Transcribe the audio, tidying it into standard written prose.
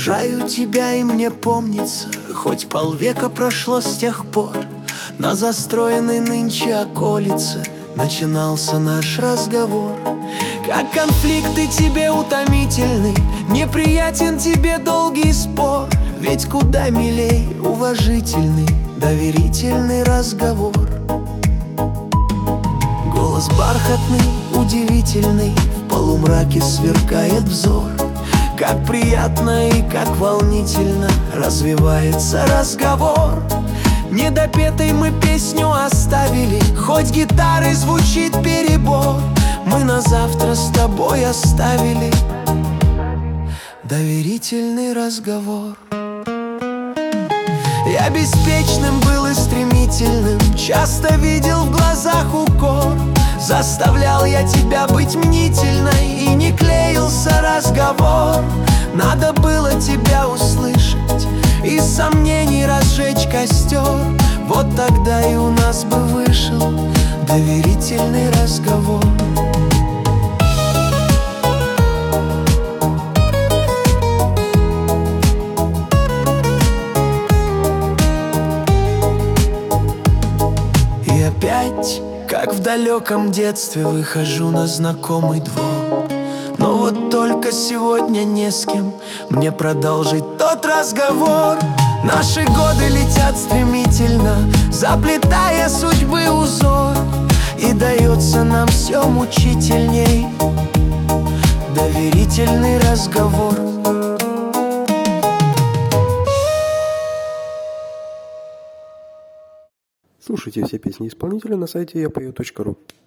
Провожаю тебя, и мне помнится, хоть полвека прошло с тех пор, на застроенной нынче околице начинался наш разговор. Как конфликты тебе утомительны, неприятен тебе долгий спор, ведь куда милей уважительный, доверительный разговор. Голос бархатный, удивительный, в полумраке сверкает взор. Как приятно и как волнительно развивается разговор. Недопетой мы песню оставили, хоть гитарой звучит перебор. Мы на завтра с тобой оставили доверительный разговор. Я беспечным был и стремительным, часто видел в глазах укор. Заставлял я тебя быть мнительной, и не клеился разговор. Надо было тебя услышать, из сомнений разжечь костер. Вот тогда и у нас бы вышел доверительный разговор. И опять, как в далеком детстве, выхожу на знакомый двор. Но вот только сегодня не с кем мне продолжить тот разговор. Наши годы летят стремительно, заплетая судьбы узор, и дается нам все мучительней доверительный разговор. Слушайте все песни исполнителя на сайте yapою.ru.